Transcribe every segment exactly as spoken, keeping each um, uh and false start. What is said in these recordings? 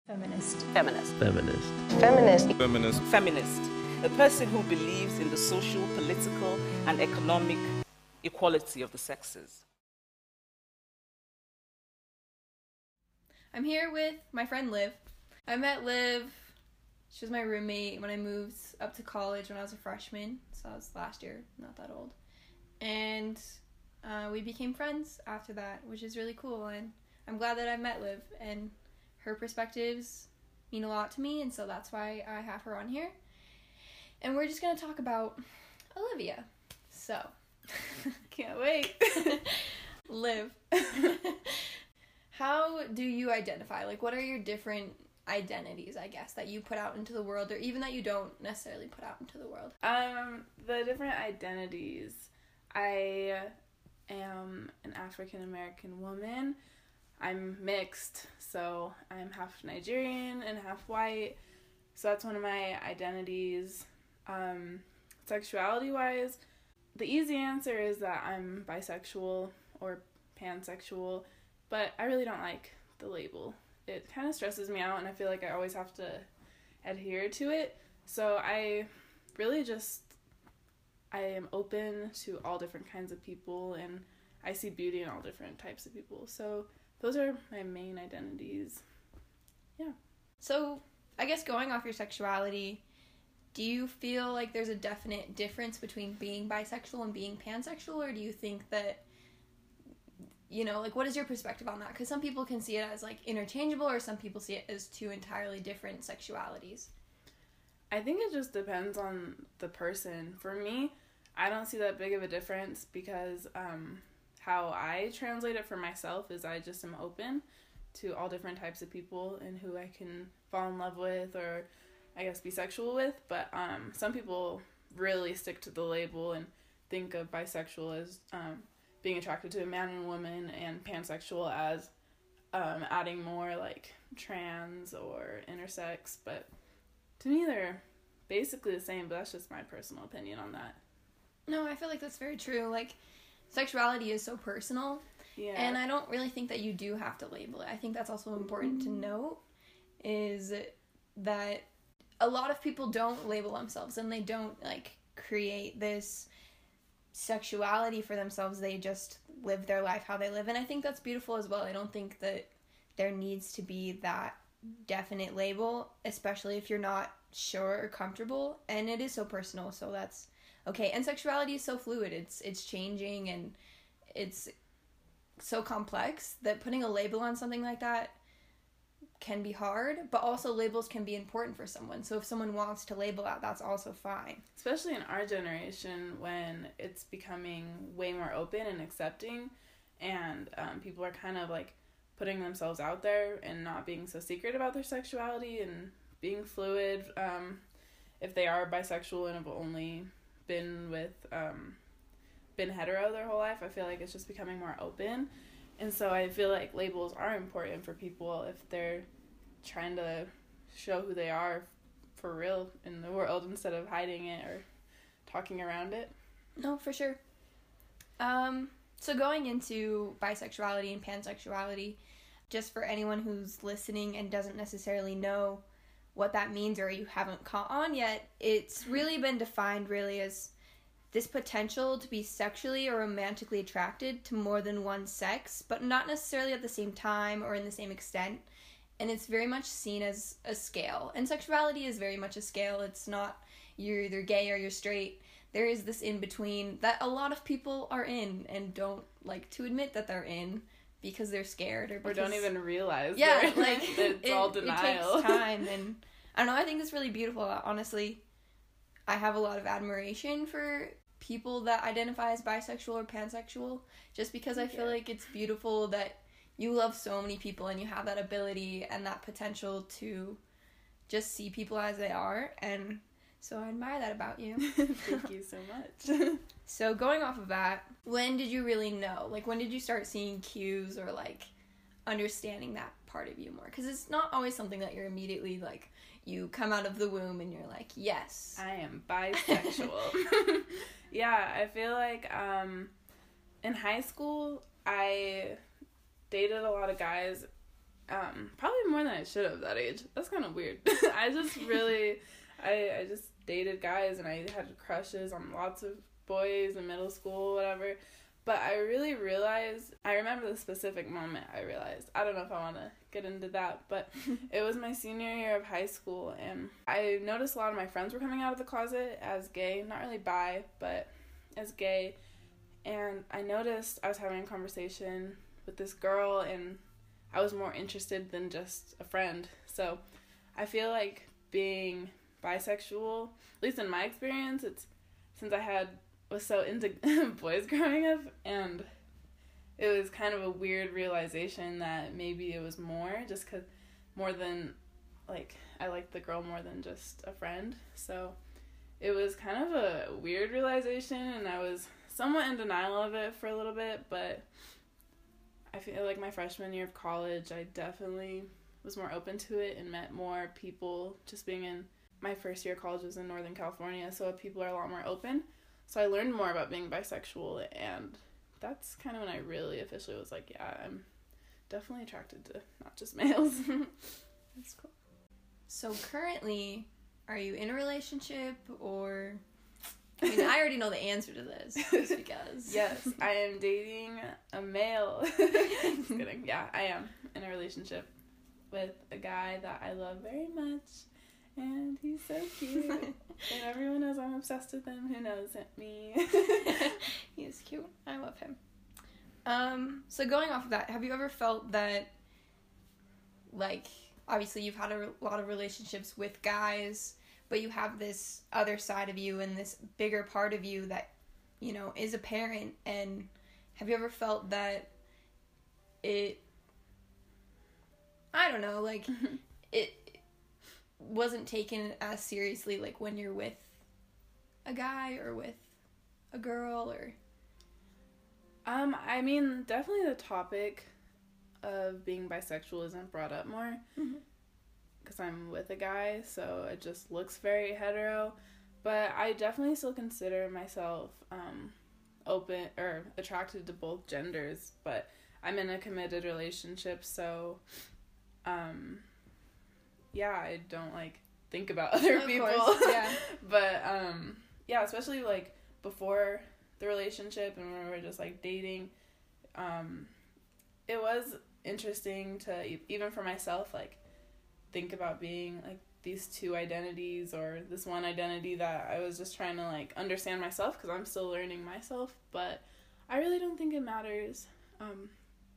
Feminist. Feminist. Feminist. Feminist. Feminist. Feminist. A person who believes in the social, political, and economic equality of the sexes. I'm here with my friend Liv. I met Liv, she was my roommate when I moved up to college when I was a freshman, so I was last year, not that old. And uh, we became friends after that, which is really cool, and I'm glad that I met Liv, and her perspectives mean a lot to me, and so that's why I have her on here. And we're just going to talk about Olivia. So, can't wait. Liv. How do you identify? Like, what are your different identities, I guess, that you put out into the world, or even that you don't necessarily put out into the world? Um, the different identities. I am an African-American woman. I'm mixed, so I'm half Nigerian and half white. So that's one of my identities. Um, sexuality-wise, the easy answer is that I'm bisexual or pansexual, but I really don't like the label. It kind of stresses me out, and I feel like I always have to adhere to it. So I really just, I am open to all different kinds of people, and I see beauty in all different types of people. So those are my main identities. Yeah. So, I guess going off your sexuality, do you feel like there's a definite difference between being bisexual and being pansexual, or do you think that, you know, like, what is your perspective on that? Because some people can see it as, like, interchangeable, or some people see it as two entirely different sexualities. I think it just depends on the person. For me, I don't see that big of a difference because um, how I translate it for myself is I just am open to all different types of people and who I can fall in love with or, I guess, be sexual with. But um, some people really stick to the label and think of bisexual as um, being attracted to a man and woman, and pansexual as um, adding more, like, trans or intersex. But to me, they're basically the same, but that's just my personal opinion on that. No, I feel like that's very true. Like, sexuality is so personal, Yeah. and I don't really think that you do have to label it. I think that's also important to note, is that a lot of people don't label themselves, and they don't, like, create this sexuality for themselves. They just live their life how they live, and I think that's beautiful as well. I don't think that there needs to be that definite label, especially if you're not sure or comfortable, and it is so personal, so that's okay. And sexuality is so fluid, it's it's changing, and it's so complex that putting a label on something like that can be hard, but also labels can be important for someone. So if someone wants to label that, that's also fine. Especially in our generation when it's becoming way more open and accepting, and um, people are kind of like putting themselves out there and not being so secret about their sexuality and being fluid. Um, if they are bisexual and have only been with, um, been hetero their whole life, I feel like it's just becoming more open. And so I feel like labels are important for people if they're trying to show who they are for real in the world instead of hiding it or talking around it. No, for sure. Um, so going into bisexuality and pansexuality, just for anyone who's listening and doesn't necessarily know what that means, or you haven't caught on yet, it's really been defined really as this potential to be sexually or romantically attracted to more than one sex, but not necessarily at the same time or in the same extent. And it's very much seen as a scale. And sexuality is very much a scale. It's not you're either gay or you're straight. There is this in-between that a lot of people are in and don't like to admit that they're in because they're scared. Or, because, or don't even realize yeah, like, it's it, all denial. It takes time. And I don't know, I think it's really beautiful. Honestly, I have a lot of admiration for people that identify as bisexual or pansexual, just because I feel yeah. like it's beautiful that you love so many people and you have that ability and that potential to just see people as they are, and so I admire that about you. Thank you so much. So going off of that, when did you really know? Like, when did you start seeing cues or, like, understanding that part of you more? Because it's not always something that you're immediately, like, you come out of the womb and you're like, yes, I am bisexual. Yeah, I feel like um, in high school, I dated a lot of guys Um, probably more than I should have at that age. That's kind of weird. I just really, I, I just dated guys, and I had crushes on lots of boys in middle school, whatever. But I really realized, I remember the specific moment I realized. I don't know if I want to get into that, but it was my senior year of high school, and I noticed a lot of my friends were coming out of the closet as gay, not really bi, but as gay. And I noticed I was having a conversation with this girl, and I was more interested than just a friend. So I feel like being bisexual, at least in my experience, it's since I had was so into boys growing up, and it was kind of a weird realization that maybe it was more, just because more than, like, I liked the girl more than just a friend. So it was kind of a weird realization, and I was somewhat in denial of it for a little bit, but I feel like my freshman year of college, I definitely was more open to it and met more people. Just being in my first year of college was in Northern California, so people are a lot more open. So I learned more about being bisexual, and that's kind of when I really officially was like, yeah, I'm definitely attracted to not just males. That's cool. So currently, are you in a relationship, or... I mean, I already know the answer to this, just because. Yes, I am dating a male. Just kidding. Yeah, I am in a relationship with a guy that I love very much, and he's so cute. And everyone knows I'm obsessed with him. Who knows it? Me. He is cute. I love him. Um, so going off of that, have you ever felt that, like, obviously you've had a lot of relationships with guys, but you have this other side of you and this bigger part of you that, you know, is apparent, and have you ever felt that it, I don't know, like, it wasn't taken as seriously, like, when you're with a guy or with a girl, or... Um, I mean, definitely the topic of being bisexual isn't brought up more. Mm-hmm. Because I'm with a guy, so it just looks very hetero. But I definitely still consider myself um, open or attracted to both genders. But I'm in a committed relationship, so um, yeah, I don't like think about other of people. Course, yeah. But um, yeah, especially like before the relationship and when we were just like dating, um, it was interesting to even for myself like. Think about being like these two identities or this one identity that I was just trying to like understand myself because I'm still learning myself, but I really don't think it matters. Um,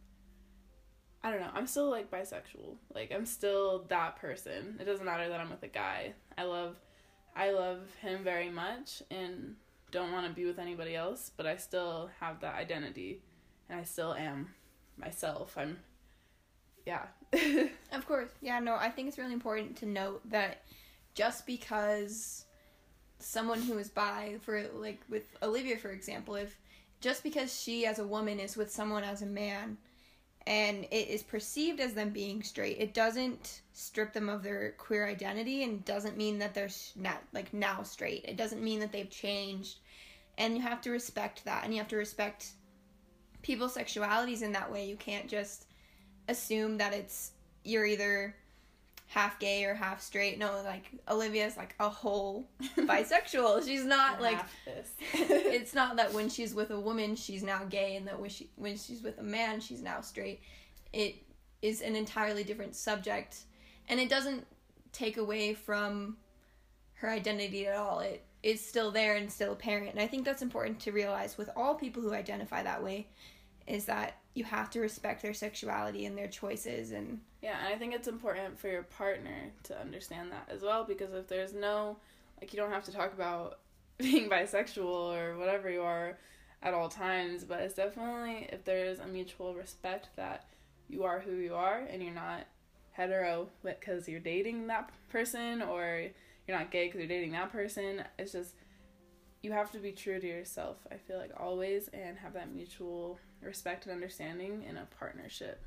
I don't know. I'm still like bisexual. Like I'm still that person. It doesn't matter that I'm with a guy. I love, I love him very much and don't want to be with anybody else, but I still have that identity and I still am myself. I'm Yeah. Of course. Yeah, no, I think it's really important to note that just because someone who is bi, for like with Olivia, for example, if just because she as a woman is with someone as a man and it is perceived as them being straight, it doesn't strip them of their queer identity and doesn't mean that they're not like now straight. It doesn't mean that they've changed, and you have to respect that, and you have to respect people's sexualities in that way. You can't just assume that it's you're either half gay or half straight. No, like Olivia's like a whole bisexual. She's not like it's not that when she's with a woman she's now gay and that when she when she's with a man she's now straight. It is an entirely different subject, and it doesn't take away from her identity at all. It is still there and still apparent, and I think that's important to realize with all people who identify that way, is that you have to respect their sexuality and their choices. And yeah, and I think it's important for your partner to understand that as well, because if there's no, like, you don't have to talk about being bisexual or whatever you are at all times, but it's definitely, if there's a mutual respect that you are who you are and you're not hetero because you're dating that person, or you're not gay because you're dating that person, it's just, you have to be true to yourself, I feel like, always, and have that mutual respect and understanding in a partnership.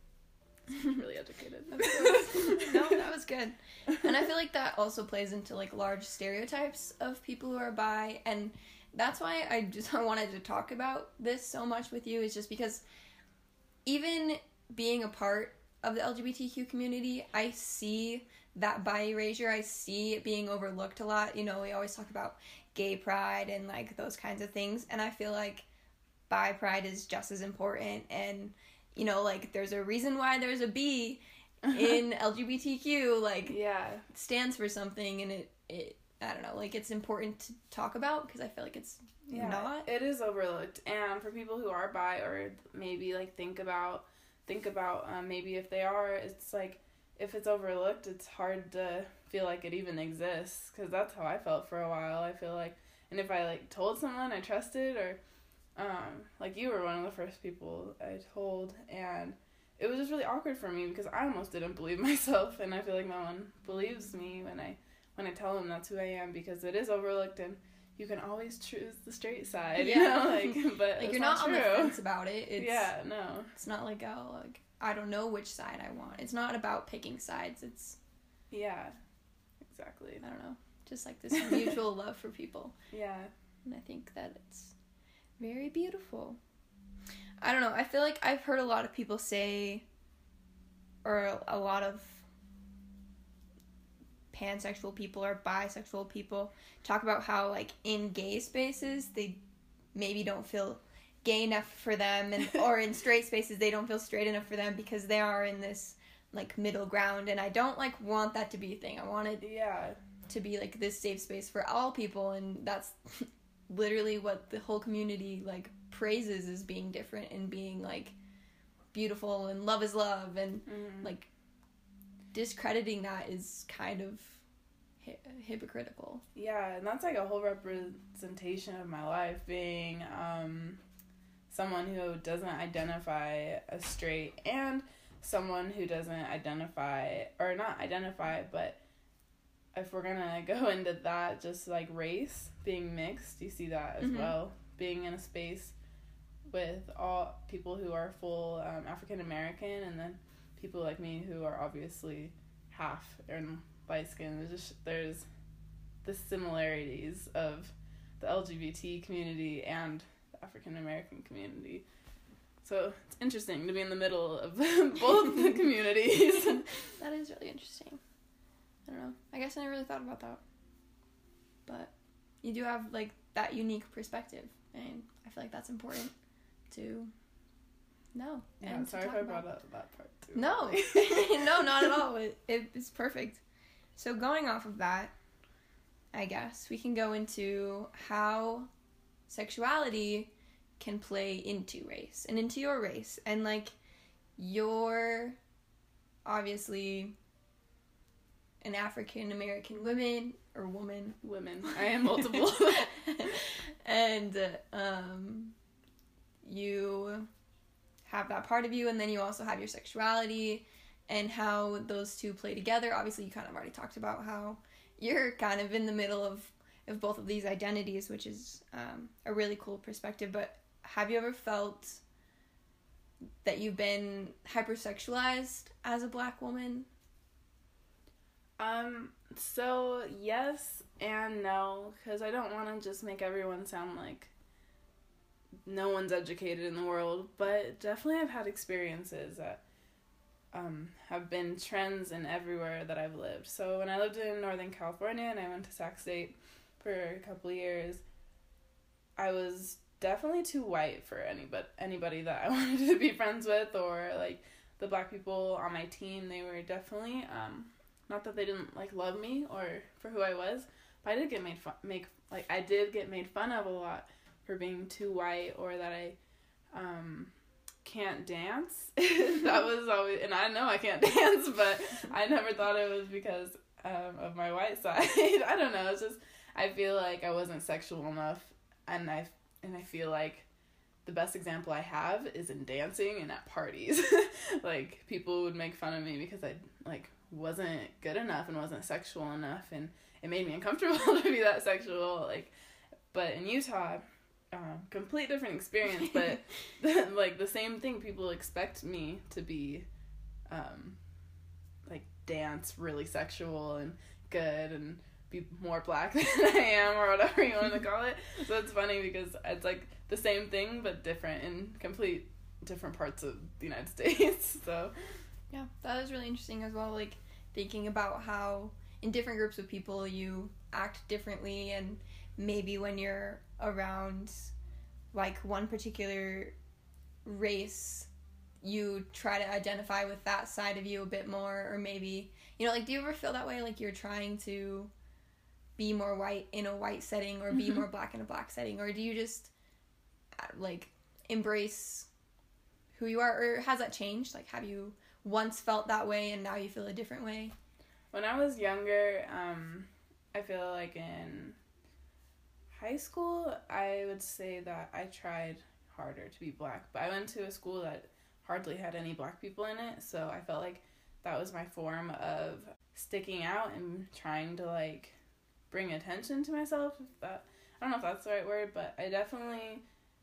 Really educated. No, that was good. And I feel like that also plays into like large stereotypes of people who are bi, and that's why I just wanted to talk about this so much with you, is just because even being a part of the L G B T Q community, I see that bi erasure. I see it being overlooked a lot. You know, we always talk about gay pride and like those kinds of things, and I feel like bi pride is just as important. And you know, like there's a reason why there's a B in L G B T Q, like yeah, it stands for something, and it it I don't know, like it's important to talk about because I feel like it's yeah, not. It is overlooked, and for people who are bi or maybe like think about think about um, maybe if they are, it's like if it's overlooked, it's hard to feel like it even exists, because that's how I felt for a while. I feel like, and if I like told someone I trusted, or um like you were one of the first people I told, and it was just really awkward for me because I almost didn't believe myself, and I feel like no one believes me when I when I tell them that's who I am, because it is overlooked, and you can always choose the straight side, yeah. you know, like, but like it's you're not, not true. on the fence about it. It's, yeah, no. It's not like, oh, like, I don't know which side I want. It's not about picking sides. It's, yeah, exactly. I don't know, just like this mutual love for people. Yeah. And I think that it's very beautiful. I don't know, I feel like I've heard a lot of people say, or a lot of pansexual people or bisexual people talk about how, like, in gay spaces, they maybe don't feel gay enough for them, and or in straight spaces, they don't feel straight enough for them because they are in this, like, middle ground, and I don't, like, want that to be a thing. I want it yeah. to be, like, this safe space for all people, and that's literally what the whole community, like, praises as being different and being, like, beautiful and love is love, and mm-hmm. like discrediting that is kind of hi- hypocritical. Yeah, and that's like a whole representation of my life, being um someone who doesn't identify as straight, and someone who doesn't identify, or not identify, but if we're gonna go into that, just like race, being mixed, you see that as mm-hmm. well, being in a space with all people who are full um, African American, and then people like me who are obviously half and light skin. There's just there's the similarities of the L G B T community and the African American community. So it's interesting to be in the middle of both the communities. That is really interesting. I don't know. I guess I never really thought about that. But you do have, like, that unique perspective, and I feel like that's important to know. Yeah, and sorry to if talk I brought about. up that part too. No. No, not at all. It, it, it's perfect. So going off of that, I guess, we can go into how sexuality can play into race and into your race. And, like, you're obviously an African American woman or woman. Women. I am multiple. And um, you have that part of you, and then you also have your sexuality and how those two play together. Obviously, you kind of already talked about how you're kind of in the middle of, of both of these identities, which is um, a really cool perspective. But have you ever felt that you've been hypersexualized as a Black woman? Um, so yes and no, because I don't want to just make everyone sound like no one's educated in the world, but definitely I've had experiences that um, have been trends in everywhere that I've lived. So when I lived in Northern California and I went to Sac State for a couple of years, I was definitely too white for anybody, anybody that I wanted to be friends with, or like the Black people on my team. They were definitely, um, not that they didn't like love me or for who I was, but I did get made fun, make like I did get made fun of a lot for being too white, or that I um, can't dance. That was always, and I know I can't dance, but I never thought it was because um, of my white side. I don't know. It's just I feel like I wasn't sexual enough, and I and I feel like the best example I have is in dancing and at parties. Like people would make fun of me because I like wasn't good enough and wasn't sexual enough, and it made me uncomfortable to be that sexual. Like, but in Utah, um, complete different experience, but like the same thing. People expect me to be, um, like dance really sexual and good and be more Black than I am, or whatever you want to call it. So it's funny because it's like the same thing but different in complete different parts of the United States. So Yeah, that was really interesting as well, like thinking about how in different groups of people you act differently, and maybe when you're around like one particular race you try to identify with that side of you a bit more, or maybe, you know, like, do you ever feel that way, like you're trying to be more white in a white setting or be more black in a black setting, or do you just like embrace who you are, or has that changed? Like, have you once felt that way and now you feel a different way? When I was younger, um, I feel like in high school, I would say that I tried harder to be black, but I went to a school that hardly had any black people in it, so I felt like that was my form of sticking out and trying to, like, bring attention to myself. If that, I don't know if that's the right word, but I definitely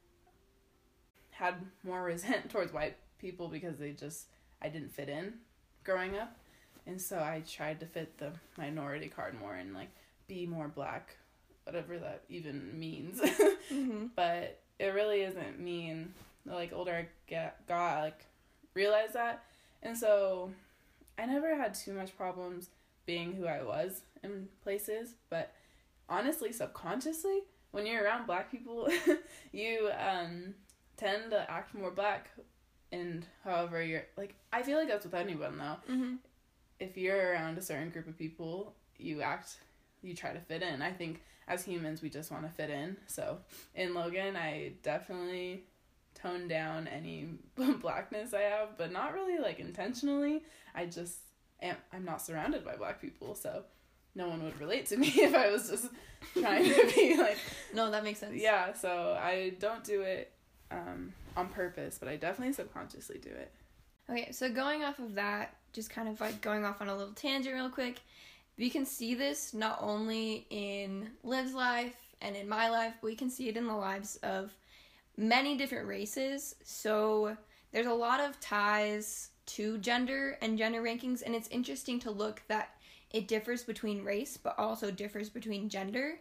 had more resent towards white people because they just, I didn't fit in growing up, and so I tried to fit the minority card more and, like, be more black, whatever that even means. Mm-hmm. But it really isn't mean. The, like, older I get, got, I, like, realized that, and so I never had too much problems being who I was in places, but honestly, subconsciously, when you're around black people, you um tend to act more black, and however you're, like, I feel like that's with anyone, though. Mm-hmm. If you're around a certain group of people, you act, you try to fit in. I think as humans, we just want to fit in, so in Logan, I definitely tone down any blackness I have, but not really, like, intentionally. I just am, I'm not surrounded by black people, so no one would relate to me if I was just trying to be, like... No, that makes sense. Yeah, so I don't do it um, on purpose, but I definitely subconsciously do it. Okay, so going off of that, just kind of, like, going off on a little tangent real quick, we can see this not only in Liv's life and in my life, but we can see it in the lives of many different races. So there's a lot of ties to gender and gender rankings, and it's interesting to look that it differs between race but also differs between gender.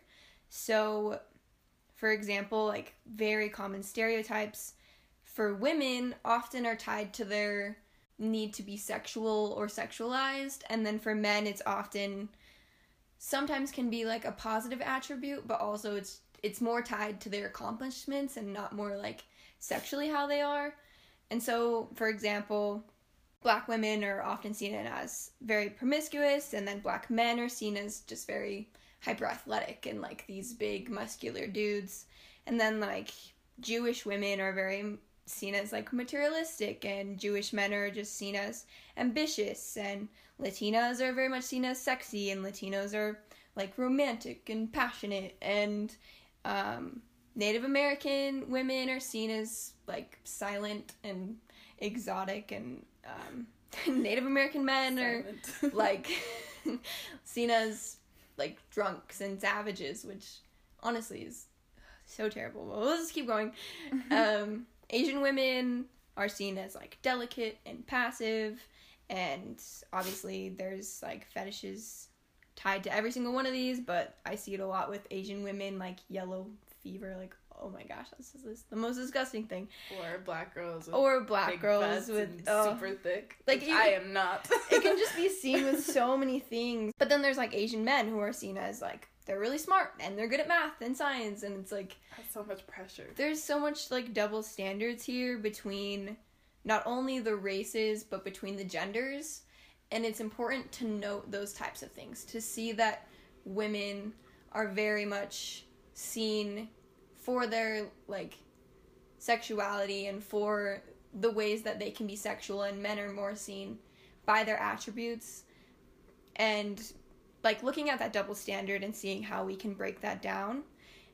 So for example, like, very common stereotypes for women often are tied to their need to be sexual or sexualized, and then for men it's often sometimes can be like a positive attribute, but also it's it's more tied to their accomplishments and not more, like, sexually how they are. And so, for example, black women are often seen as very promiscuous, and then black men are seen as just very hyper-athletic and, like, these big, muscular dudes. And then, like, Jewish women are very seen as, like, materialistic, and Jewish men are just seen as ambitious, and Latinas are very much seen as sexy, and Latinos are, like, romantic and passionate, and Um, Native American women are seen as, like, silent and exotic, and um, Native American men silent. are, like, seen as, like, drunks and savages, which honestly is so terrible. But we'll just keep going. um, Asian women are seen as, like, delicate and passive, and obviously there's, like, fetishes tied to every single one of these, but I see it a lot with Asian women, like yellow fever, like, oh my gosh, this is this, the most disgusting thing. Or black girls with or black big girls with oh, super thick, like you, I am not. It can just be seen with so many things. But then there's, like, Asian men who are seen as, like, they're really smart and they're good at math and science, and it's like that's so much pressure. There's so much, like, double standards here between not only the races but between the genders. And it's important to note those types of things, to see that women are very much seen for their, like, sexuality and for the ways that they can be sexual, and men are more seen by their attributes. And, like, looking at that double standard and seeing how we can break that down,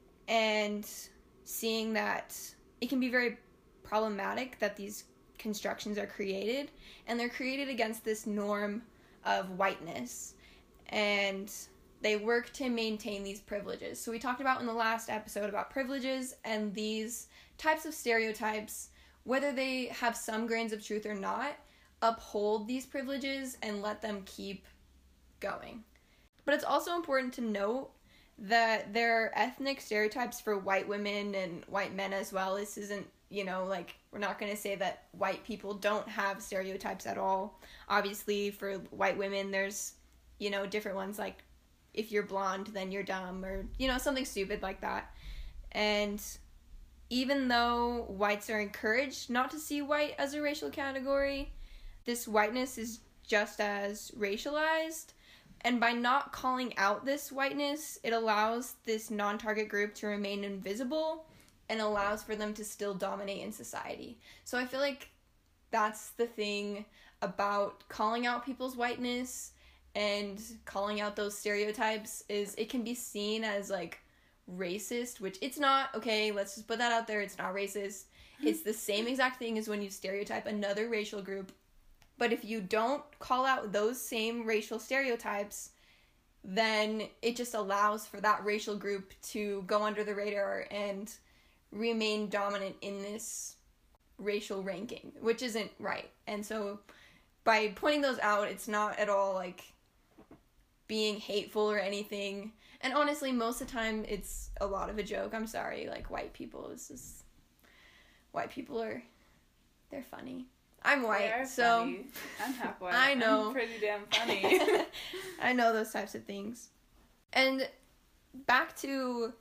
and seeing that it can be very problematic that these constructions are created, and they're created against this norm of whiteness, and they work to maintain these privileges. So we talked about in the last episode about privileges, and these types of stereotypes, whether they have some grains of truth or not, uphold these privileges and let them keep going. But it's also important to note that there are ethnic stereotypes for white women and white men as well. This isn't you know, like, we're not going to say that white people don't have stereotypes at all. Obviously, for white women, there's, you know, different ones, like, if you're blonde, then you're dumb, or, you know, something stupid like that. And even though whites are encouraged not to see white as a racial category, this whiteness is just as racialized. And by not calling out this whiteness, it allows this non-target group to remain invisible and allows for them to still dominate in society. So I feel like that's the thing about calling out people's whiteness and calling out those stereotypes, is it can be seen as, like, racist, which it's not. Okay, let's just put that out there. It's not racist. It's the same exact thing as when you stereotype another racial group. But if you don't call out those same racial stereotypes, then it just allows for that racial group to go under the radar and remain dominant in this racial ranking, which isn't right. And so by pointing those out, it's not at all, like, being hateful or anything. And honestly, most of the time, it's a lot of a joke. I'm sorry, like, white people, it's just, white people are, they're funny. I'm white, so... Funny. I'm half white. I know. I'm pretty damn funny. I know those types of things. And back to,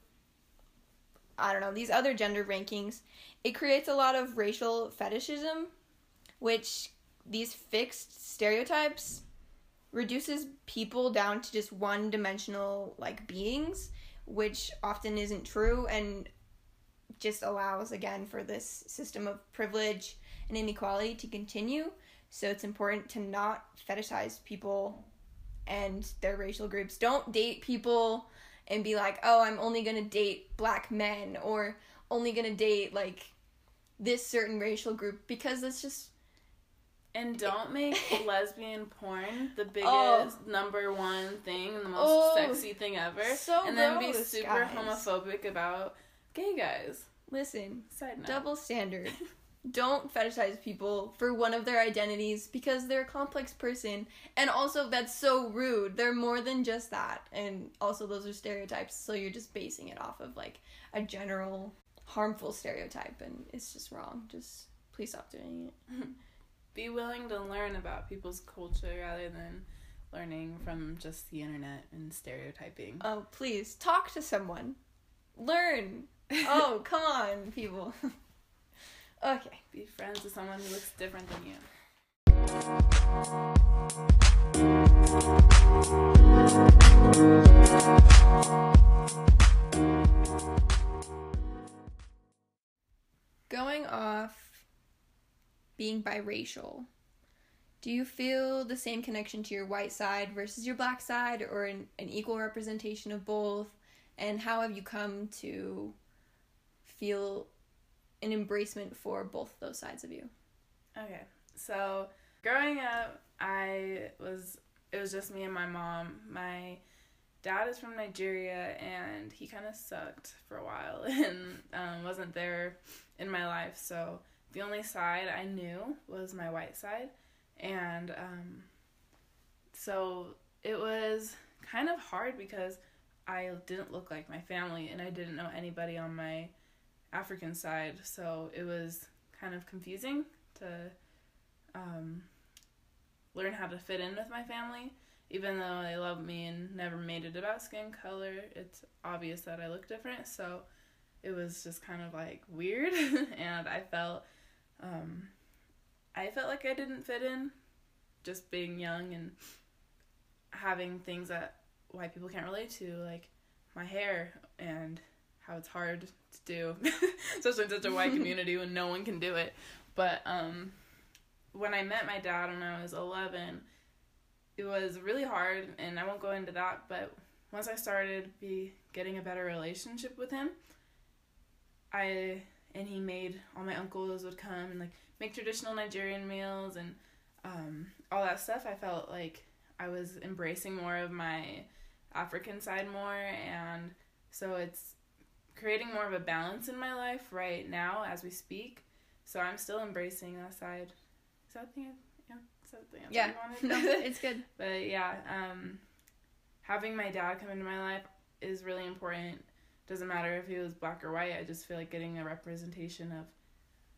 I don't know, these other gender rankings, it creates a lot of racial fetishism, which these fixed stereotypes reduces people down to just one-dimensional, like, beings, which often isn't true, and just allows, again, for this system of privilege and inequality to continue. So it's important to not fetishize people and their racial groups. Don't date people and be like, oh, I'm only gonna date black men, or only gonna date, like, this certain racial group, because that's just... And don't make lesbian porn the biggest, Oh. number one thing and the most Oh, sexy thing ever. so and then be gross, super guys. homophobic about gay guys. Listen, Side note. double standard. Don't fetishize people for one of their identities because they're a complex person. And also, that's so rude. They're more than just that. And also, those are stereotypes, so you're just basing it off of, like, a general harmful stereotype, and it's just wrong. Just please stop doing it. Be willing to learn about people's culture rather than learning from just the internet and stereotyping. Oh, please, talk to someone. Learn. Oh, come on, people. Okay. Be friends with someone who looks different than you. Going off being biracial, do you feel the same connection to your white side versus your black side, or an, an equal representation of both? And how have you come to feel an embracement for both those sides of you? Okay, so growing up, I was, it was just me and my mom. My dad is from Nigeria, and he kind of sucked for a while and um, wasn't there in my life, so the only side I knew was my white side, and um, so it was kind of hard because I didn't look like my family, and I didn't know anybody on my African side, so it was kind of confusing to um, learn how to fit in with my family. Even though they love me and never made it about skin color, it's obvious that I look different, so it was just kind of, like, weird, and I felt, um, I felt like I didn't fit in, just being young and having things that white people can't relate to, like my hair and how it's hard to do, especially in such a white community when no one can do it. But um, when I met my dad when I was eleven, it was really hard, and I won't go into that, but once I started be getting a better relationship with him, I, and he made, all my uncles would come and, like, make traditional Nigerian meals and um, all that stuff. I felt like I was embracing more of my African side more, and so it's creating more of a balance in my life right now as we speak. So I'm still embracing that side. Is that the thing? Yeah, is that the answer Yeah, you wanted? no, it's good. But yeah, um, having my dad come into my life is really important. Doesn't matter if he was black or white. I just feel like getting a representation of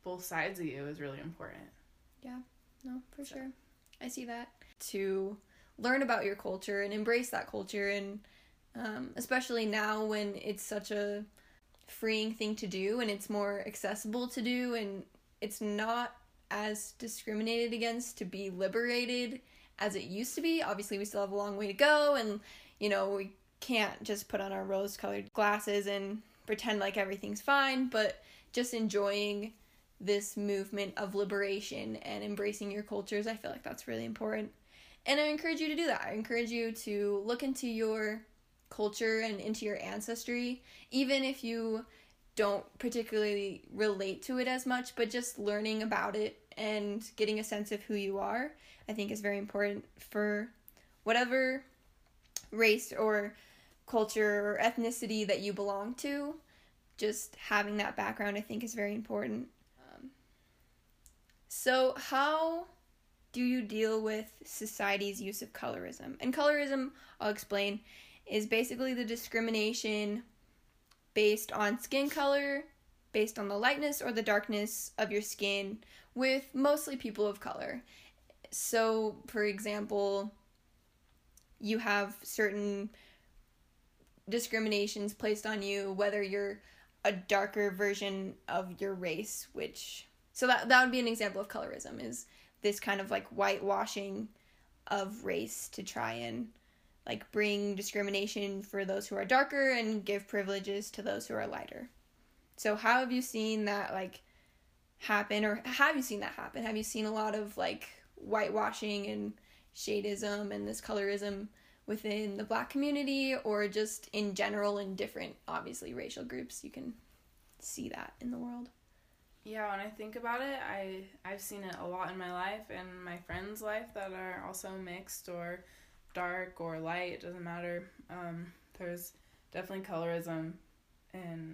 both sides of you is really important. Yeah, no, for so. sure. I see that. To learn about your culture and embrace that culture, and um, especially now when it's such a freeing thing to do and it's more accessible to do, and it's not as discriminated against to be liberated as it used to be. Obviously, we still have a long way to go, and, you know, we can't just put on our rose-colored glasses and pretend like everything's fine, but just enjoying this movement of liberation and embracing your cultures, I feel like that's really important. And I encourage you to do that. I encourage you to look into your culture and into your ancestry, even if you don't particularly relate to it as much, but just learning about it and getting a sense of who you are, I think is very important for whatever race or culture or ethnicity that you belong to. Just having that background, I think, is very important. Um, so how do you deal with society's use of colorism? And colorism, I'll explain, is basically the discrimination based on skin color, based on the lightness or the darkness of your skin, with mostly people of color. So, for example, you have certain discriminations placed on you, whether you're a darker version of your race, which... So that, that would be an example of colorism, is this kind of, like, whitewashing of race to try and, like, bring discrimination for those who are darker and give privileges to those who are lighter. So how have you seen that, like, happen, or have you seen that happen? Have you seen a lot of, like, whitewashing and shadeism and this colorism within the Black community, or just in general in different, obviously, racial groups? You can see that in the world. Yeah, when I think about it, I, I've seen it a lot in my life and my friends' life that are also mixed or dark or light, it doesn't matter. Um, there's definitely colorism in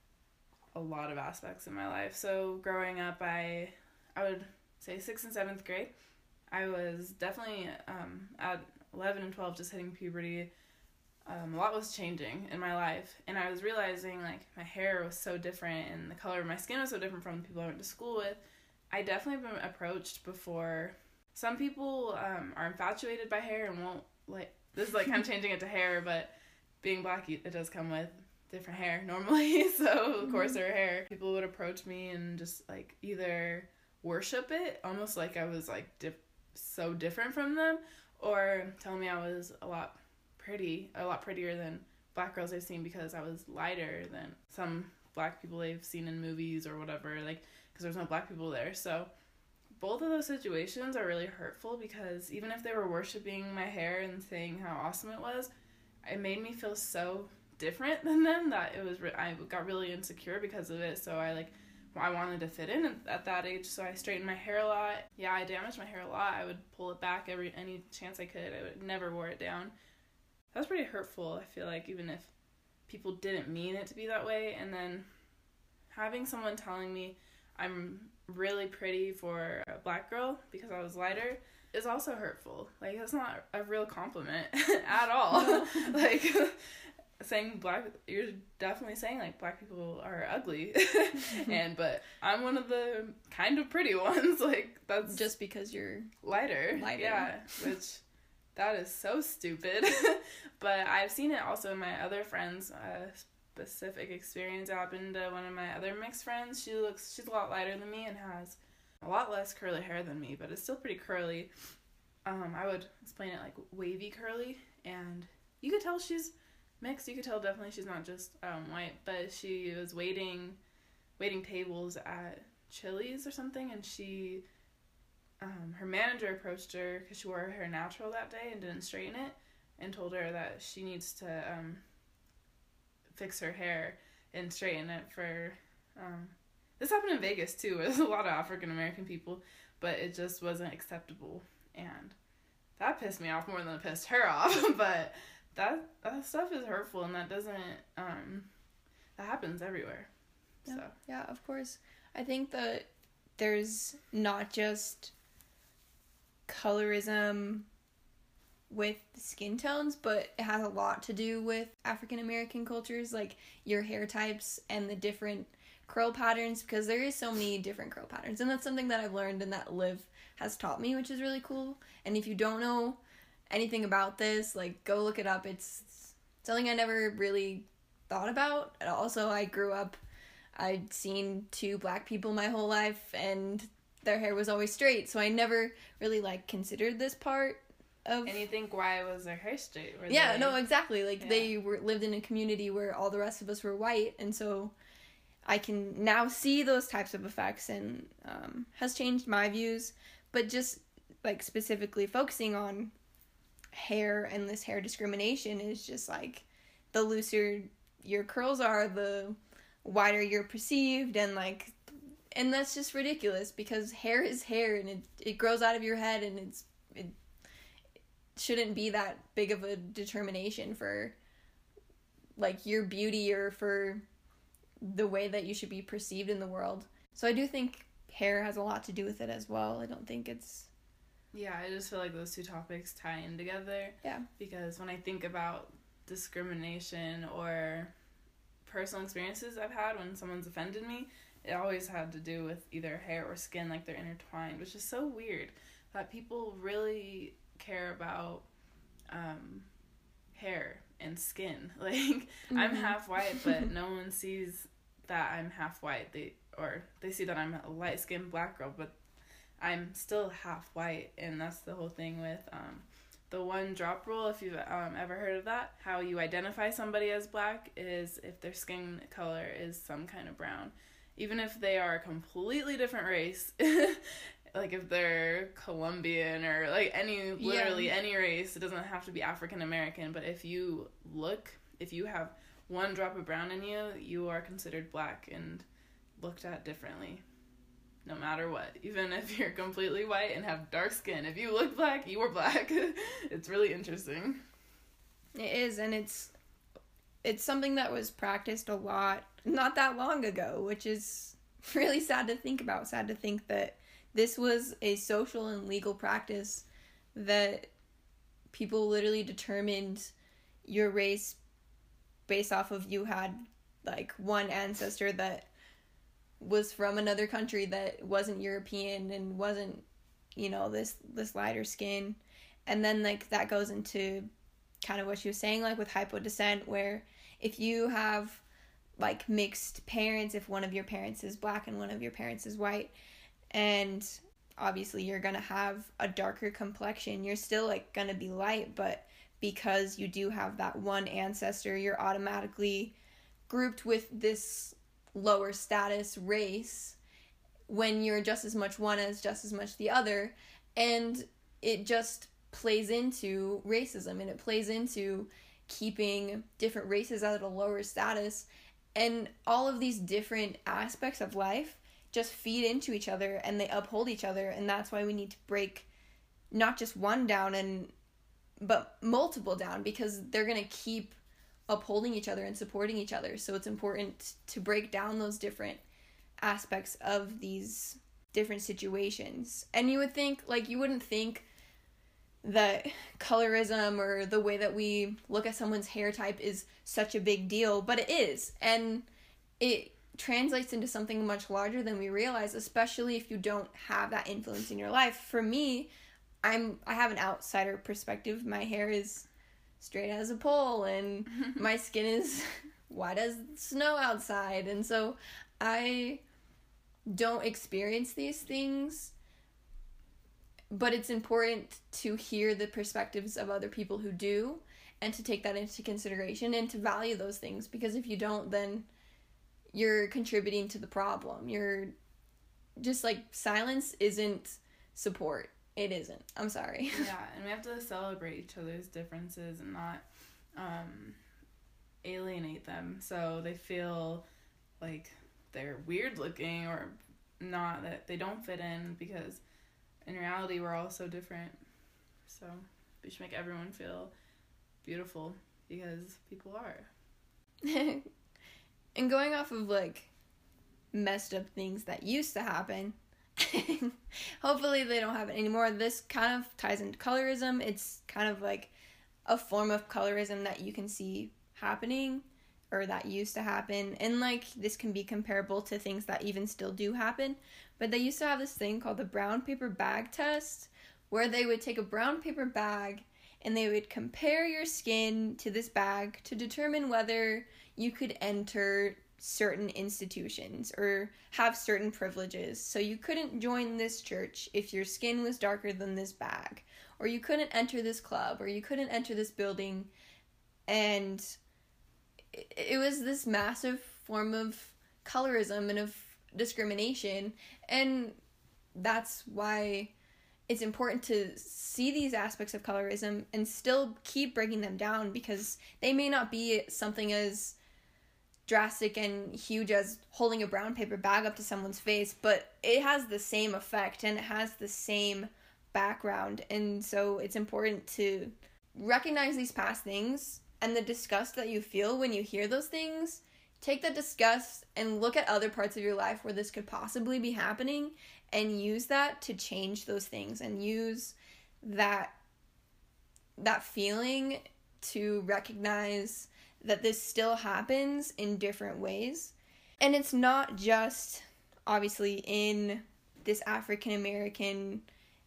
a lot of aspects in my life. So growing up, I I would say sixth and seventh grade, I was definitely um, at eleven and twelve, just hitting puberty. Um, a lot was changing in my life, and I was realizing, like, my hair was so different and the color of my skin was so different from the people I went to school with. I definitely been approached before. Some people um, are infatuated by hair and won't, like, this is, like, kind of changing it to hair, but being Black, it does come with different hair normally, so of course their hair. People would approach me and just, like, either worship it, almost like I was, like, dip- so different from them, or tell me I was a lot pretty, a lot prettier than Black girls they've seen because I was lighter than some Black people they've seen in movies or whatever, like, because there's no Black people there. So both of those situations are really hurtful, because even if they were worshiping my hair and saying how awesome it was, it made me feel so different than them that it was re- I got really insecure because of it. So I like I wanted to fit in at that age, so I straightened my hair a lot. Yeah, I damaged my hair a lot. I would pull it back every any chance I could. I would never wore it down. That was pretty hurtful, I feel like, even if people didn't mean it to be that way. And then having someone telling me I'm really pretty for a Black girl because I was lighter is also hurtful. Like, that's not a real compliment at all. Like, saying Black, you're definitely saying, like, Black people are ugly. and but I'm one of the kind of pretty ones. Like, that's just because you're lighter. lighter. Yeah, which that is so stupid. But I've seen it also in my other friends. A specific experience happened to one of my other mixed friends. She looks she's a lot lighter than me and has a lot less curly hair than me, but it's still pretty curly. Um, I would explain it like wavy curly, and you could tell she's mixed. You could tell definitely she's not just um, white, but she was waiting, waiting tables at Chili's or something, and she, um, her manager approached her because she wore her hair natural that day and didn't straighten it, and told her that she needs to um, fix her hair and straighten it for. Um, this happened in Vegas too. There's a lot of African American people, but it just wasn't acceptable, and that pissed me off more than it pissed her off. But that that stuff is hurtful, and that doesn't um that happens everywhere. Yeah, So yeah, of course. I think that there's not just colorism with skin tones, but it has a lot to do with African American cultures, like your hair types and the different curl patterns, because there is so many different curl patterns, and that's something that I've learned and that Liv has taught me, which is really cool. And if you don't know anything about this, like, go look it up. It's something I never really thought about. And also, I grew up, I'd seen two black people my whole life, and their hair was always straight, so I never really, like, considered this part of... And you think, why was their hair straight? Were yeah, they... no, exactly. Like, yeah. they were lived in a community where all the rest of us were white, and so I can now see those types of effects, and um, has changed my views. But just, like, specifically focusing on hair and this hair discrimination is just, like, the looser your curls are, the wider you're perceived, and, like... And that's just ridiculous, because hair is hair, and it it grows out of your head, and it's it shouldn't be that big of a determination for, like, your beauty or for the way that you should be perceived in the world. So I do think hair has a lot to do with it as well. I don't think it's... Yeah, I just feel like those two topics tie in together. Yeah. Because when I think about discrimination or personal experiences I've had when someone's offended me, it always had to do with either hair or skin, like they're intertwined, which is so weird that people really care about um, hair and skin. Like, mm-hmm. I'm half white, but no one sees that I'm half white. They or they see that I'm a light-skinned black girl, but I'm still half white, and that's the whole thing with um, the one drop rule. If you've um, ever heard of that, how you identify somebody as black is if their skin color is some kind of brown. Even if they are a completely different race, like if they're Colombian or like any, literally yeah. any race, it doesn't have to be African American, but if you look, if you have one drop of brown in you, you are considered black and looked at differently, no matter what. Even if you're completely white and have dark skin, if you look black, you are black. It's really interesting. It is, and it's it's something that was practiced a lot not that long ago, which is really sad to think about. Sad to think that this was a social and legal practice, that people literally determined your race based off of you had, like, one ancestor that was from another country that wasn't European and wasn't, you know, this, this lighter skin. And then, like, that goes into kind of what she was saying, like, with hypodescent, where if you have, like, mixed parents, if one of your parents is black and one of your parents is white, and obviously you're gonna have a darker complexion, you're still, like, gonna be light, but because you do have that one ancestor, you're automatically grouped with this lower status race when you're just as much one as just as much the other. And it just plays into racism, and it plays into keeping different races at a lower status. And all of these different aspects of life just feed into each other, and they uphold each other. And that's why we need to break not just one down, and but multiple down, because they're going to keep upholding each other and supporting each other. So it's important to break down those different aspects of these different situations. And you would think, like, you wouldn't think that colorism or the way that we look at someone's hair type is such a big deal, but it is. And it translates into something much larger than we realize, especially if you don't have that influence in your life. For me, I'm I have an outsider perspective. My hair is straight as a pole, and my skin is white as snow outside, and so I don't experience these things. But it's important to hear the perspectives of other people who do, and to take that into consideration and to value those things, because if you don't, then you're contributing to the problem. You're just, like, silence isn't support. It isn't. I'm sorry. Yeah, and we have to celebrate each other's differences and not um, alienate them so they feel like they're weird looking or not, that they don't fit in, because in reality, we're all so different. So we should make everyone feel beautiful, because people are. And going off of, like, messed up things that used to happen, hopefully they don't happen anymore. This kind of ties into colorism. It's kind of like a form of colorism that you can see happening or that used to happen. And, like, this can be comparable to things that even still do happen. But they used to have this thing called the brown paper bag test, where they would take a brown paper bag and they would compare your skin to this bag to determine whether you could enter certain institutions or have certain privileges. So you couldn't join this church if your skin was darker than this bag, or you couldn't enter this club, or you couldn't enter this building. And it was this massive form of colorism and of discrimination, and that's why it's important to see these aspects of colorism and still keep breaking them down, because they may not be something as drastic and huge as holding a brown paper bag up to someone's face, but it has the same effect and it has the same background. And so it's important to recognize these past things and the disgust that you feel when you hear those things. Take that disgust and look at other parts of your life where this could possibly be happening, and use that to change those things, and use that that feeling to recognize that this still happens in different ways. And it's not just, obviously, in this African American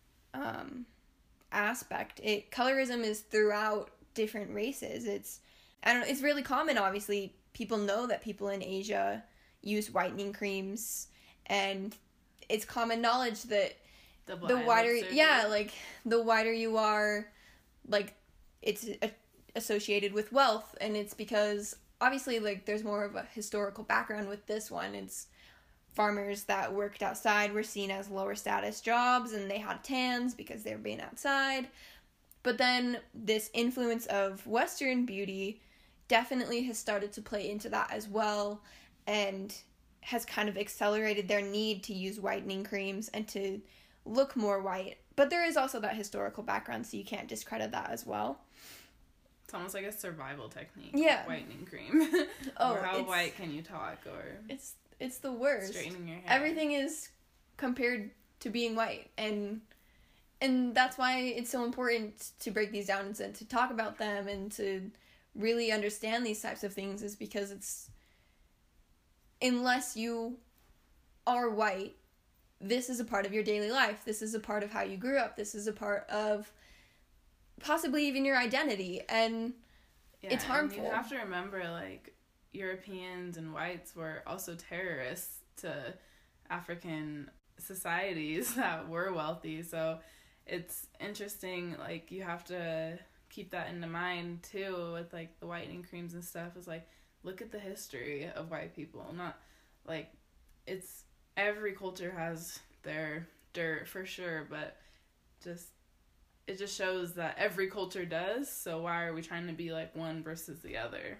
um, aspect. It colorism is throughout different races. It's I don't know, it's really common, obviously. People know that people in Asia use whitening creams, and it's common knowledge that Double the whiter, surgery. yeah, like, the whiter you are, like, it's a, associated with wealth, and it's because, obviously, like, there's more of a historical background with this one. It's farmers that worked outside were seen as lower status jobs, and they had tans because they were being outside. But then this influence of Western beauty definitely has started to play into that as well, and has kind of accelerated their need to use whitening creams and to look more white. But there is also that historical background, so you can't discredit that as well. It's almost like a survival technique. Yeah. Whitening cream. Oh, or how it's- white can you talk, or It's it's the worst. straightening your hair. Everything is compared to being white, and and that's why it's so important to break these down and to talk about them and to really understand these types of things, is because it's, unless you are white, this is a part of your daily life. This is a part of how you grew up. This is a part of possibly even your identity, and Yeah, it's harmful. And you have to remember, like, Europeans and whites were also terrorists to African societies that were wealthy. So it's interesting, like, you have to keep that into mind too with, like, the whitening creams and stuff. Is like, look at the history of white people. Not, like, it's, every culture has their dirt for sure, but just, it just shows that every culture does, so why are we trying to be like one versus the other?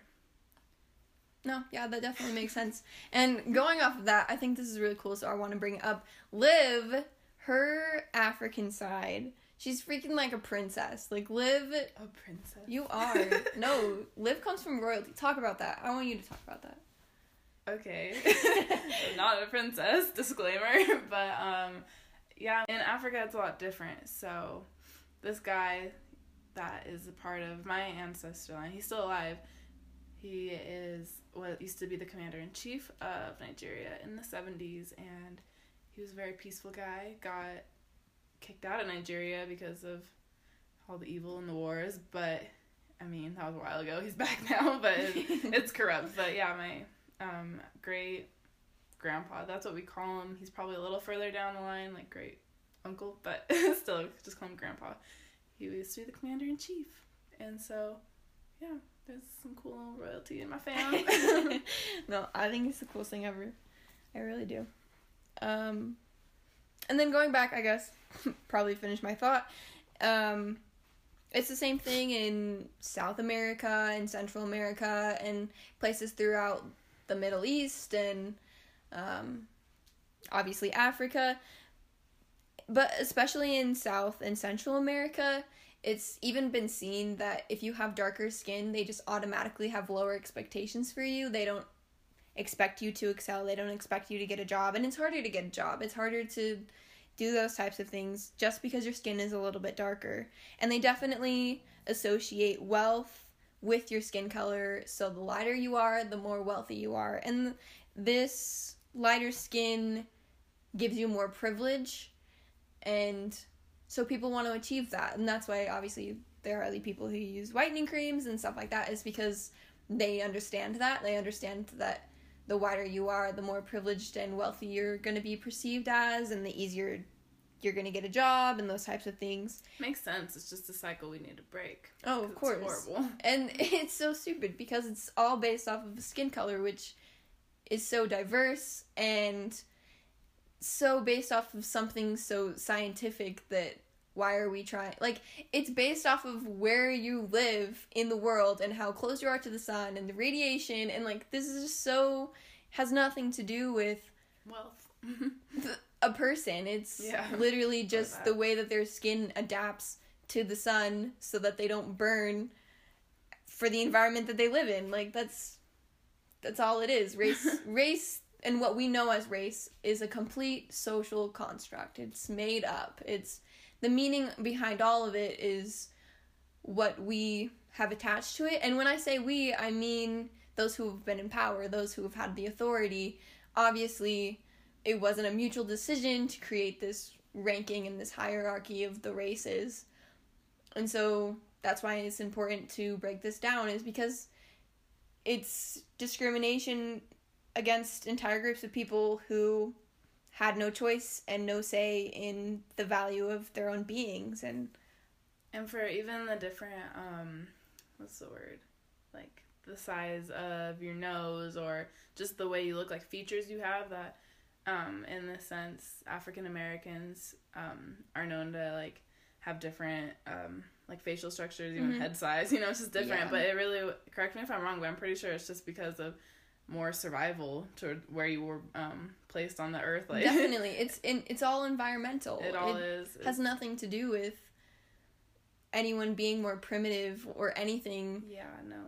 No, yeah, that definitely makes sense. And going off of that, I think this is really cool, so I want to bring it up. Liv, her African side, she's freaking like a princess. Like, Liv, A princess. you are. No, Liv comes from royalty. Talk about that. I want you to talk about that. Okay. Not a princess, disclaimer, but um yeah, in Africa it's a lot different. So this guy that is a part of my ancestor line, he's still alive. He is what used to be the commander-in-chief of Nigeria in the seventies, and he was a very peaceful guy. Got kicked out of Nigeria because of all the evil in the wars, but I mean, that was a while ago. He's back now, but it, it's corrupt. But yeah, my um, great grandpa, that's what we call him. He's probably a little further down the line, like great uncle, but still, just call him grandpa. He used to be the commander-in-chief, and so, yeah, there's some cool royalty in my family. No, I think it's the coolest thing ever. I really do. Um, and then going back, I guess, probably finish my thought. Um, it's the same thing in South America and Central America and places throughout the Middle East and um, obviously Africa. But especially in South and Central America, it's even been seen that if you have darker skin, they just automatically have lower expectations for you. They don't expect you to excel. They don't expect you to get a job. And it's harder to get a job. It's harder to do those types of things just because your skin is a little bit darker. And they definitely associate wealth with your skin color. So the lighter you are, the more wealthy you are. And this lighter skin gives you more privilege, and so people want to achieve that. And that's why obviously there are the people who use whitening creams and stuff like that, is because they understand that. They understand that the whiter you are, the more privileged and wealthy you're going to be perceived as, and the easier you're going to get a job and those types of things. Makes sense. It's just a cycle we need to break. Oh, of course. It's horrible. And it's so stupid because it's all based off of skin color, which is so diverse and so based off of something so scientific that why are we trying? Like, it's based off of where you live in the world and how close you are to the sun and the radiation, and like this is just so has nothing to do with Wealth. the, a person. It's Yeah. literally just the way that their skin adapts to the sun so that they don't burn for the environment that they live in. Like, that's that's all it is. Race race and what we know as race is a complete social construct. It's made up. It's the meaning behind all of it is what we have attached to it. And when I say we, I mean those who have been in power, those who have had the authority. Obviously, it wasn't a mutual decision to create this ranking and this hierarchy of the races. And so that's why it's important to break this down, is because it's discrimination against entire groups of people who had no choice and no say in the value of their own beings. And And for even the different, um, what's the word? Like, the size of your nose or just the way you look, like features you have that, um, in the sense, African Americans, um, are known to, like, have different, um, like, facial structures, even Mhm. head size, you know, it's just different. Yeah. But it really, correct me if I'm wrong, but I'm pretty sure it's just because of more survival to where you were, um, placed on the earth. Like, definitely, it's in, it's all environmental. it all it is. has It's- nothing to do with anyone being more primitive or anything. Yeah, no.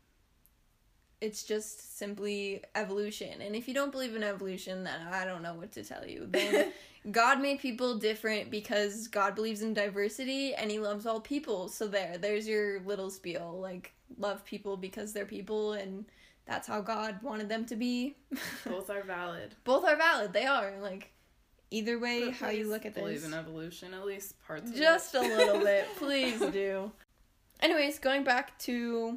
It's just simply evolution. And if you don't believe in evolution, then I don't know what to tell you. Then God made people different because God believes in diversity and he loves all people. So there, there's your little spiel. Like, love people because they're people, and that's how God wanted them to be. Both are valid. Both are valid. They are. Like, either way, But how you please look at believe this. in evolution, at least parts of Just it. a little bit. Please do. Anyways, going back to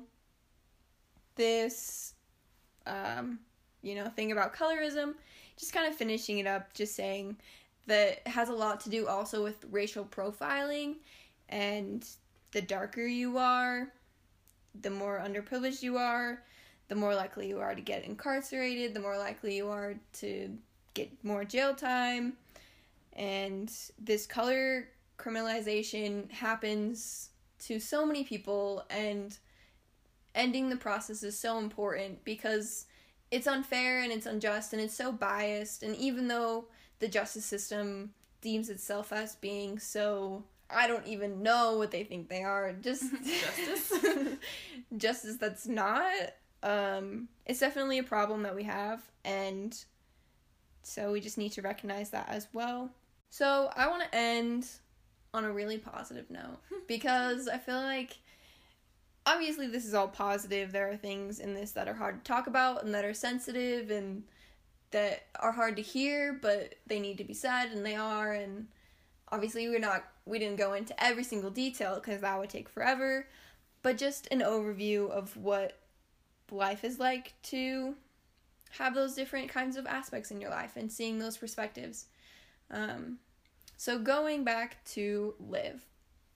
this, um, you know, thing about colorism, just kind of finishing it up, just saying that it has a lot to do also with racial profiling, and the darker you are, the more underprivileged you are, the more likely you are to get incarcerated, the more likely you are to get more jail time. And this color criminalization happens to so many people, and ending the process is so important because it's unfair and it's unjust and it's so biased. And even though the justice system deems itself as being so, I don't even know what they think they are, just Justice? justice that's not, um, it's definitely a problem that we have, and so we just need to recognize that as well. So I want to end on a really positive note because I feel like obviously this is all positive. There are things in this that are hard to talk about and that are sensitive and that are hard to hear, but they need to be said, and they are. And obviously we're not, we didn't go into every single detail because that would take forever, but just an overview of what life is like to have those different kinds of aspects in your life and seeing those perspectives. Um, so going back to Liv,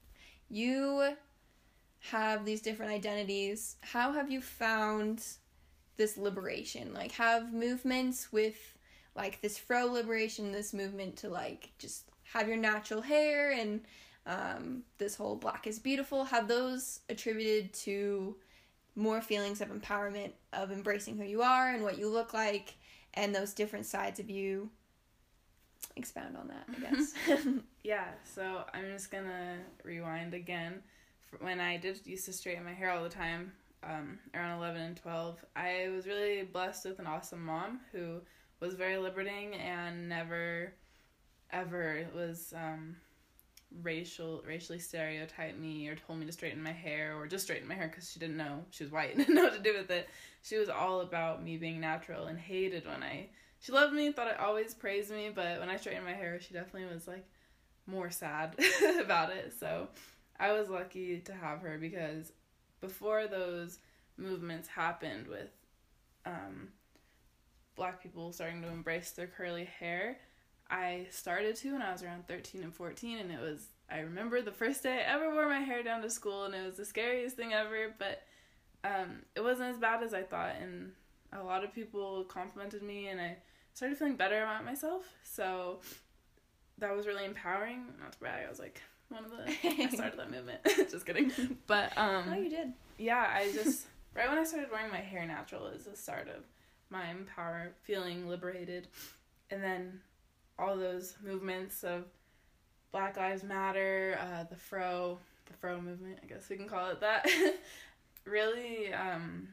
you have these different identities. How have you found this liberation? Like, have movements with, like, this fro liberation, this movement to, like, just have your natural hair, and um, this whole Black is beautiful, have those attributed to more feelings of empowerment, of embracing who you are and what you look like, and those different sides of you? Expound on that, I guess. Yeah, so I'm just gonna rewind again. When I did used to straighten my hair all the time, um, around eleven and twelve, I was really blessed with an awesome mom who was very liberating and never, ever was um, racial racially stereotyped me or told me to straighten my hair or just straighten my hair because she didn't know she was white and didn't know what to do with it. She was all about me being natural and hated when I she loved me, thought I always praised me, but when I straightened my hair she definitely was like more sad about it. So I was lucky to have her, because before those movements happened with um Black people starting to embrace their curly hair, I started to when I was around thirteen and fourteen, and it was, I remember the first day I ever wore my hair down to school, and it was the scariest thing ever, but um, it wasn't as bad as I thought, and a lot of people complimented me, and I started feeling better about myself, so that was really empowering. Not to brag, I was like one of the, I started that movement, just kidding, but um, oh, you did. Yeah, I just, right when I started wearing my hair natural is the start of my empower, feeling liberated, and then all those movements of Black Lives Matter, uh, the fro, the fro movement, I guess we can call it that, really, um,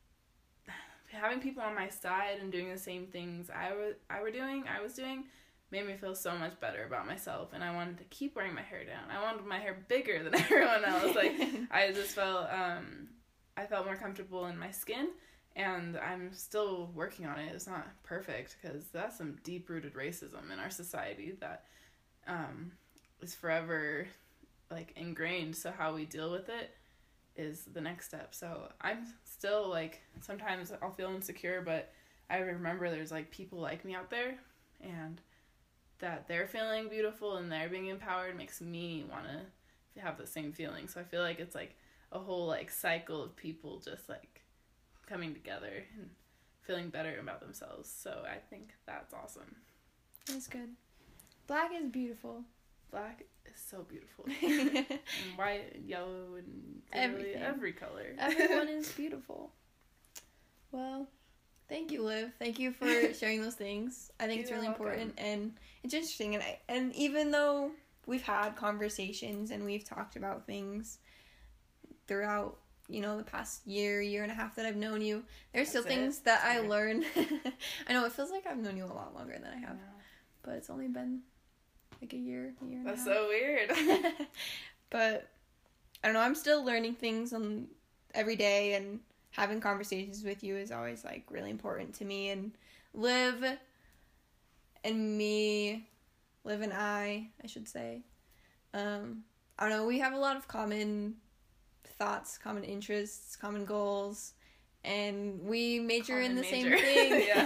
having people on my side and doing the same things I was, I were doing, I was doing, made me feel so much better about myself, and I wanted to keep wearing my hair down. I wanted my hair bigger than everyone else. Like, I just felt, um, I felt more comfortable in my skin, and I'm still working on it. It's not perfect, because that's some deep-rooted racism in our society that um, is forever, like, ingrained. So how we deal with it is the next step. So I'm still, like, sometimes I'll feel insecure, but I remember there's, like, people like me out there, and that they're feeling beautiful and they're being empowered makes me want to have the same feeling. So I feel like it's, like, a whole, like, cycle of people just, like, coming together and feeling better about themselves. So I think that's awesome. That's good. Black is beautiful. Black is so beautiful. And white, yellow, and literally every color. Everyone is beautiful. Well, thank you, Liv. Thank you for sharing those things. I think You're it's really welcome. important, and it's interesting. And I, and even though we've had conversations and we've talked about things throughout, you know, the past year, year and a half that I've known you, there's That's still it. things that Sorry. I learn. I know, it feels like I've known you a lot longer than I have, Yeah. but it's only been like a year, a year and That's a half. so weird. But I don't know, I'm still learning things on every day, and having conversations with you is always like really important to me. And Liv and me, Liv and I, I should say, um, I don't know, we have a lot of common thoughts, common interests, common goals, and we major Common in the major. same thing. Yeah.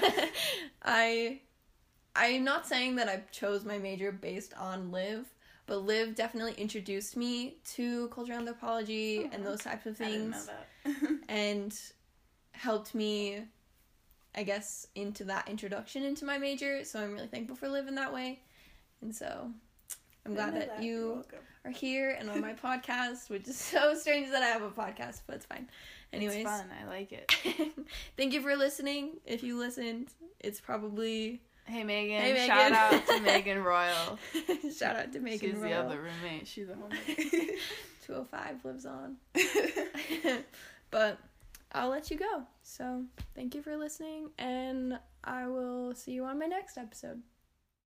I I'm not saying that I chose my major based on Liv, but Liv definitely introduced me to cultural anthropology Oh, and those types of I didn't things, know that. and helped me, I guess, into that introduction into my major. So I'm really thankful for Liv in that way, and so I'm glad Didn't know that that. You're you welcome. are here and on my podcast, which is so strange that I have a podcast, but it's fine. Anyways, It's fun. I like it. thank you for listening. If you listened, it's probably Hey Megan, Hey, Megan. shout out to Megan Royal. shout out to Megan She's Royal. the other roommate. She's a homie. two oh five lives on. But I'll let you go. So thank you for listening, and I will see you on my next episode.